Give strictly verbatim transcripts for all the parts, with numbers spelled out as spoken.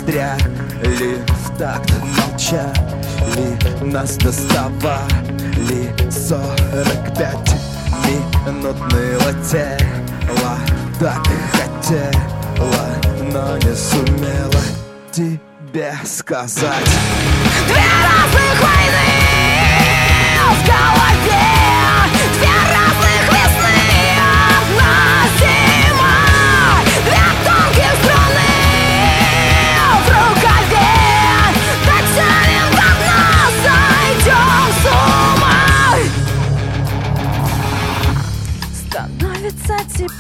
застряли в такт, молчали, нас доставали сорок пять минутного тела. Так хотела, но не сумела тебе сказать. Две разных войны в голове, две разных весны, одна зима, две тонкие струны в рукаве. Дотянем до дна, сойдем с ума. Становится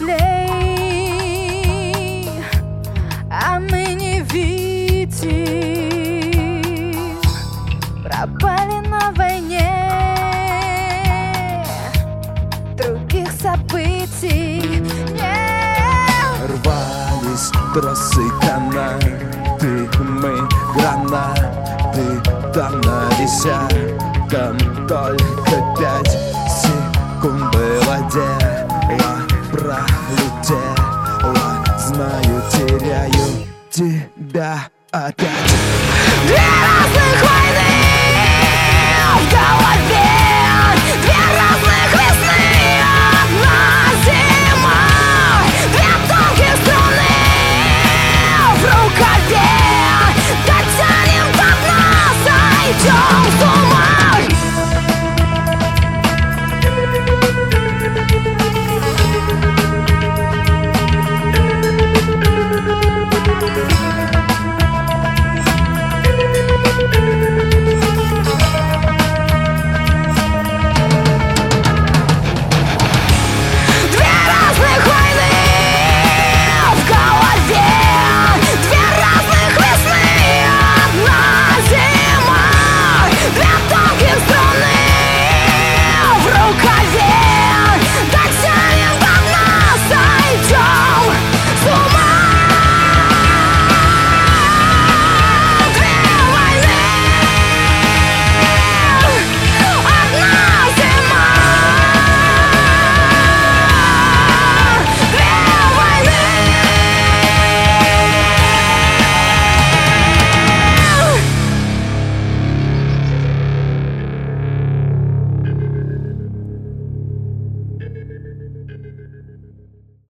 теплей, а мы не видим. Пропали на войне, других событий нет. Рвались тросы, канаты, мы гранаты. Там на десятом только пять секунд было дело, пролетело. Знаю, теряю тебя опять.